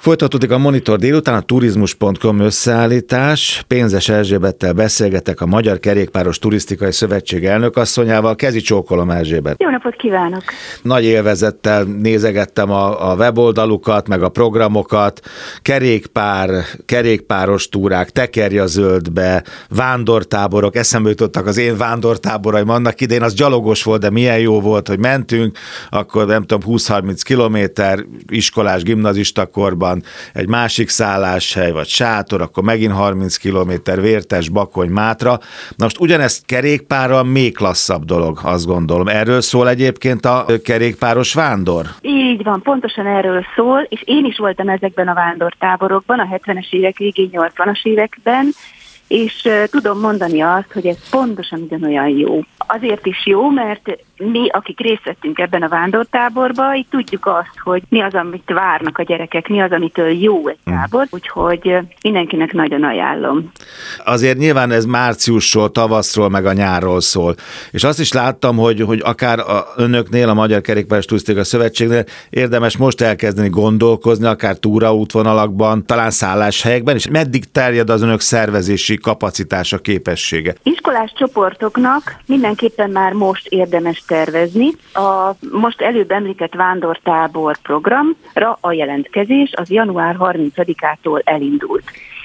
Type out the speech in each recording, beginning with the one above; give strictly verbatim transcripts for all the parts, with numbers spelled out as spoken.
Folytatódik a Monitor délután, a turizmus pont com összeállítás. Pénzes Erzsébettel beszélgetek, a Magyar Kerékpáros Turisztikai Szövetség elnökasszonyával. Kezi csókolom, Erzsébet! Jó napot kívánok! Nagy élvezettel nézegettem a, a weboldalukat, meg a programokat. Kerékpár, kerékpáros túrák, tekerj a zöldbe, vándortáborok. Eszembe jutottak az én vándortáboraim annak idején, az gyalogos volt, de milyen jó volt, hogy mentünk, akkor nem tudom, húsz-harminc kilométer, iskolás, gimnazistakorban, egy másik szálláshely, vagy sátor, akkor megint harminc kilométer, Vértes, Bakony, Mátra. Na most ugyanezt kerékpárral még klasszabb dolog, azt gondolom. Erről szól egyébként a kerékpáros vándor? Így van, pontosan erről szól, és én is voltam ezekben a vándortáborokban, a hetvenes évek végén, nyolcvanas években, és uh, tudom mondani azt, hogy ez pontosan ugyanolyan jó. Azért is jó, mert mi, akik részt vettünk ebben a vándortáborban, így tudjuk azt, hogy mi az, amit várnak a gyerekek, mi az, amitől jó egy tábor, úgyhogy mindenkinek nagyon ajánlom. Azért nyilván ez márciusról, tavaszról, meg a nyárról szól. És azt is láttam, hogy, hogy akár a önöknél, a Magyar Kerékpáros Turisztikai Szövetségnél érdemes most elkezdeni gondolkozni, akár túraútvonalakban, talán szálláshelyekben, és meddig terjed az önök szervezési kapacitása, képessége? Iskolás csoportoknak mindenképpen már most érdemes tervezni. A most előbb említett vándortábor programra a jelentkezés az január harmincadikától elindult.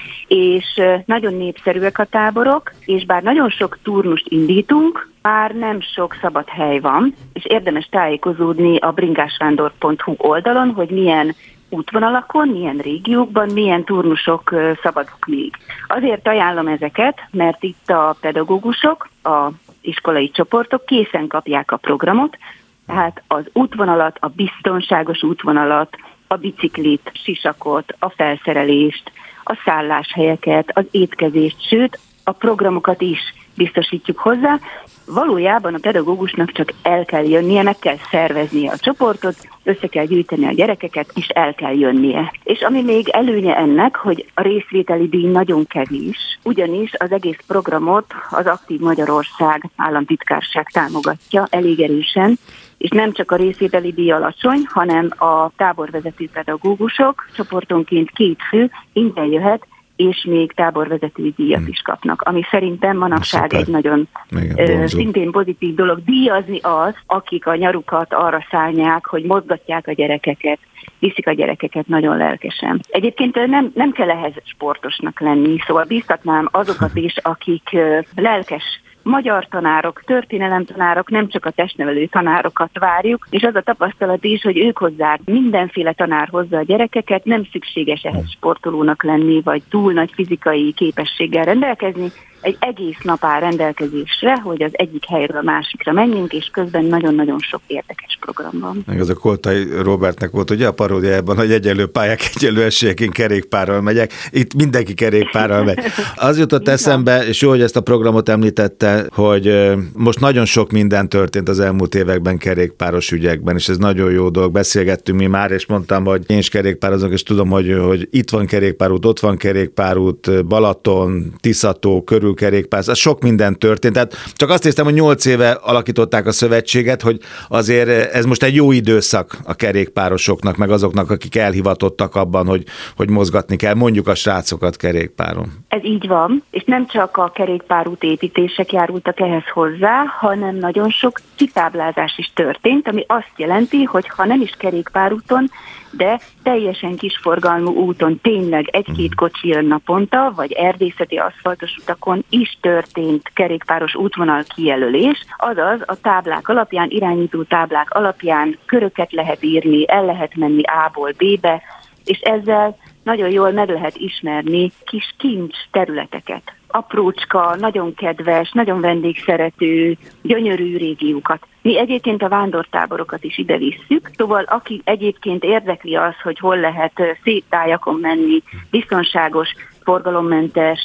És nagyon népszerűek a táborok, és bár nagyon sok turnust indítunk, már nem sok szabad hely van, és érdemes tájékozódni a bringásvándor pont hu oldalon, hogy milyen útvonalakon, milyen régiókban, milyen turnusok szabadok még. Azért ajánlom ezeket, mert itt a pedagógusok, a iskolai csoportok készen kapják a programot, tehát az útvonalat, a biztonságos útvonalat, a biciklit, sisakot, a felszerelést, a szálláshelyeket, az étkezést, sőt, a programokat is biztosítjuk hozzá. Valójában a pedagógusnak csak el kell jönnie, meg kell szerveznie a csoportot, össze kell gyűjteni a gyerekeket, és el kell jönnie. És ami még előnye ennek, hogy a részvételi díj nagyon kevés, ugyanis az egész programot az Aktív Magyarország államtitkárság támogatja elég erősen, és nem csak a részvételi díj alacsony, hanem a táborvezető pedagógusok csoportonként két fő ingyen jöhet, és még táborvezetői díjat is kapnak, ami szerintem manapság egy nagyon Igen, szintén pozitív dolog. Díjazni az, akik a nyarukat arra szállják, hogy mozgatják a gyerekeket, viszik a gyerekeket nagyon lelkesen. Egyébként nem, nem kell ehhez sportosnak lenni, szóval bíztatnám azokat is, akik lelkes magyar tanárok, történelemtanárok, nem csak a testnevelő tanárokat várjuk, és az a tapasztalat is, hogy ők hozzák, mindenféle tanár hozza a gyerekeket, nem szükséges ehhez sportolónak lenni, vagy túl nagy fizikai képességgel rendelkezni, egy egész nap áll rendelkezésre, hogy az egyik helyről a másikra menjünk, és közben nagyon-nagyon sok érdekes program van. Meg az a Koltai Robertnek volt ugye a paródiájában, hogy egyenlő pályák, egyenlő esélyek, én kerékpárral megyek. Itt mindenki kerékpárral megy. Az jutott eszembe, és jó, hogy ezt a programot említette, hogy most nagyon sok minden történt az elmúlt években kerékpáros ügyekben, és ez nagyon jó dolog. Beszélgettünk mi már, és mondtam, hogy én is kerékpározok, és tudom, hogy, hogy itt van kerékpárút, ott van kerékpárút, Balaton, Tiszató, körül kerékpár, az sok minden történt. Tehát csak azt néztem, hogy nyolc éve alakították a szövetséget, hogy azért ez most egy jó időszak a kerékpárosoknak, meg azoknak, akik elhivatottak abban, hogy, hogy mozgatni kell, mondjuk a srácokat kerékpáron. Ez így van, és nem csak a kerékpárút építések járultak ehhez hozzá, hanem nagyon sok kitáblázás is történt, ami azt jelenti, hogy ha nem is kerékpárúton, de teljesen kisforgalmú úton tényleg egy-két kocsi jön naponta, vagy erdészeti aszfaltos utakon is történt kerékpáros útvonal kijelölés, azaz a táblák alapján, irányító táblák alapján köröket lehet írni, el lehet menni A-ból B-be, és ezzel nagyon jól meg lehet ismerni kis kincs területeket. Aprócska, nagyon kedves, nagyon vendégszerető, gyönyörű régiókat. Mi egyébként a vándortáborokat is ide visszük, szóval aki egyébként érdekli az, hogy hol lehet szép tájakon menni, biztonságos, forgalommentes,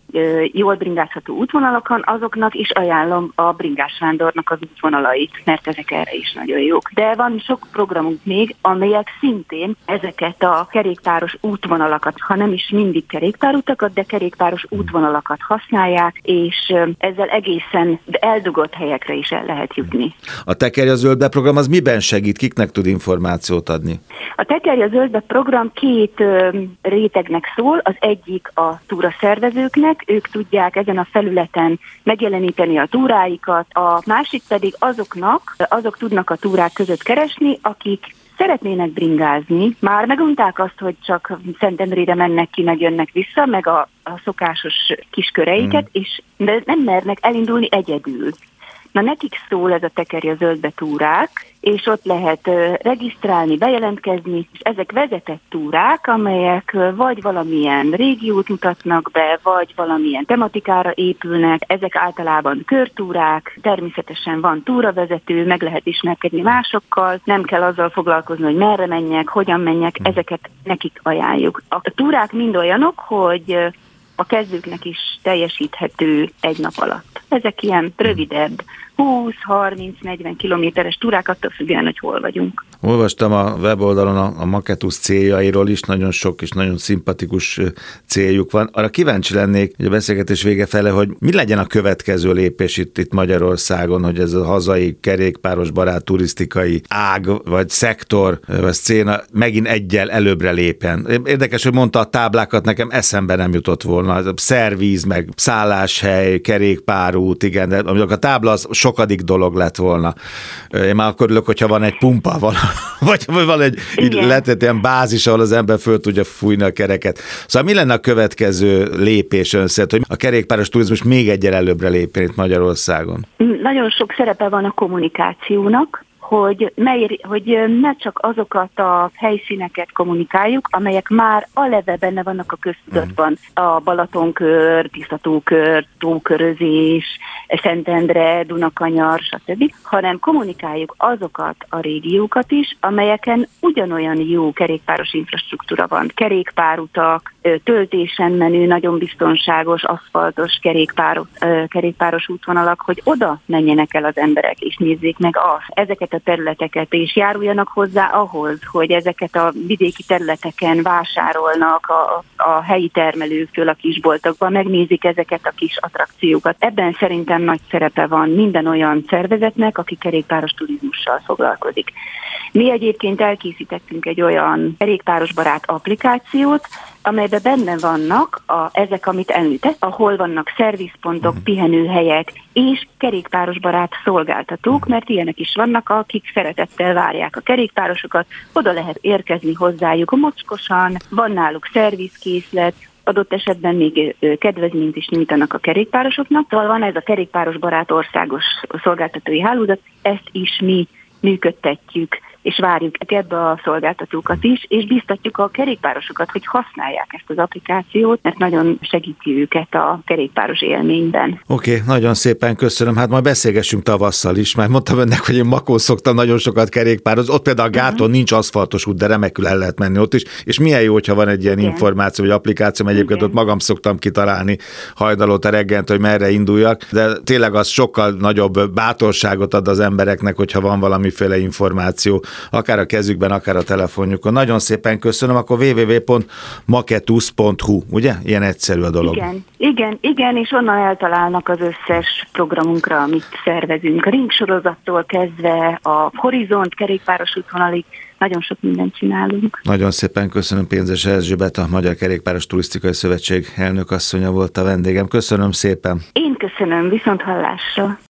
jól bringázható útvonalakon, azoknak is ajánlom a Bringás Vándornak az útvonalait, mert ezek erre is nagyon jók. De van sok programunk még, amelyek szintén ezeket a kerékpáros útvonalakat, ha nem is mindig kerékpárutakat, de kerékpáros útvonalakat használják, és ezzel egészen eldugott helyekre is el lehet jutni. A Tekerj a Zöldbe program az miben segít? Kiknek tud információt adni? A Tekerj a Zöldbe program két ö, rétegnek szól, az egyik a túraszervezőknek, ők tudják ezen a felületen megjeleníteni a túráikat, a másik pedig azoknak, azok tudnak a túrák között keresni, akik szeretnének bringázni, már megunták azt, hogy csak Szentendrére mennek ki, meg jönnek vissza, meg a, a szokásos kisköreiket, mm. és de nem mernek elindulni egyedül. Na nekik szól ez a Tekerj a Zöldbe túrák, és ott lehet uh, regisztrálni, bejelentkezni, és ezek vezetett túrák, amelyek uh, vagy valamilyen régiót mutatnak be, vagy valamilyen tematikára épülnek, ezek általában körtúrák, természetesen van túravezető, meg lehet ismerkedni másokkal, nem kell azzal foglalkozni, hogy merre menjek, hogyan menjek, ezeket nekik ajánljuk. A túrák mind olyanok, hogy uh, a kezdőknek is teljesíthető egy nap alatt. Ezek ilyen rövidebb, húsz, harminc, negyven kilométeres túrák, attól függően, hogy hol vagyunk. Olvastam a weboldalon a, a Maketusz céljairól is, nagyon sok és nagyon szimpatikus céljuk van. Arra kíváncsi lennék, hogy a beszélgetés vége fele, hogy mi legyen a következő lépés itt, itt Magyarországon, hogy ez a hazai kerékpáros barát turisztikai ág, vagy szektor, vagy széna megint egyel előbbre lépjen. Érdekes, hogy mondta a táblákat, nekem eszembe nem jutott volna. Szervíz, meg szálláshely, kerékpárút, igen, de amikor a tábla az sokadik dolog lett volna. Én már akkor örülök, hogyha van egy pumpa, van, vagy, vagy van egy letett ilyen bázis, ahol az ember föl tudja fújni a kereket. Szóval mi lenne a következő lépés ön szerint, hogy a kerékpáros turizmus még egyel előbbre lépjen itt Magyarországon? Nagyon sok szerepe van a kommunikációnak, hogy, mely, hogy ne csak azokat a helyszíneket kommunikáljuk, amelyek már aleve benne vannak a köztudatban. A Balatonkör, Tisztatókör, Tókörözés, Szentendre, Dunakanyar, stb., hanem kommunikáljuk azokat a régiókat is, amelyeken ugyanolyan jó kerékpáros infrastruktúra van. Kerékpárutak, töltésen menő, nagyon biztonságos, aszfaltos kerékpáros, kerékpáros útvonalak, hogy oda menjenek el az emberek, és nézzék meg azt, ezeket a területeket, és járuljanak hozzá ahhoz, hogy ezeket a vidéki területeken vásárolnak a, a helyi termelőktől a kisboltokban, megnézik ezeket a kis attrakciókat. Ebben szerintem nagy szerepe van minden olyan szervezetnek, aki kerékpáros turizmussal foglalkozik. Mi egyébként elkészítettünk egy olyan kerékpárosbarát applikációt, amelyben benne vannak a, ezek, amit említett, ahol vannak szervizpontok, uh-huh. pihenőhelyek és kerékpárosbarát szolgáltatók, mert ilyenek is vannak, akik szeretettel várják a kerékpárosokat, oda lehet érkezni hozzájuk mocskosan, van náluk szervizkészlet, adott esetben még kedvezményt is nyújtanak a kerékpárosoknak. Szóval van ez a kerékpárosbarát országos szolgáltatói hálózat, ezt is mi működtetjük, és várjuk ebbe a szolgáltatókat is, és biztatjuk a kerékpárosokat, hogy használják ezt az applikációt, mert nagyon segíti őket a kerékpáros élményben. Oké, okay, nagyon szépen köszönöm. Hát majd beszélgessünk tavasszal is. Már mondtam önnek, hogy én Makón szoktam nagyon sokat kerékpározni. Ott például a gáton uh-huh. nincs aszfaltos út, de remekül el lehet menni ott is. És milyen jó, hogyha van egy ilyen igen. információ, vagy applikáció, mert egyébként igen. ott magam szoktam kitalálni hajnalóta reggelt, hogy merre induljak. De tényleg az sokkal nagyobb bátorságot ad az embereknek, hogyha van valamiféle információ, akár a kezükben, akár a telefonjukon. Nagyon szépen köszönöm, akkor double-u double-u double-u pont maketusz pont hu, ugye? Ilyen egyszerű a dolog. Igen, igen, igen, és onnan eltalálnak az összes programunkra, amit szervezünk. A Ring sorozattól kezdve a Horizont kerékpáros útvonalig nagyon sok mindent csinálunk. Nagyon szépen köszönöm, Pénzes Erzsébet, a Magyar Kerékpáros Turisztikai Szövetség elnökasszonya volt a vendégem. Köszönöm szépen. Én köszönöm, viszont hallásra.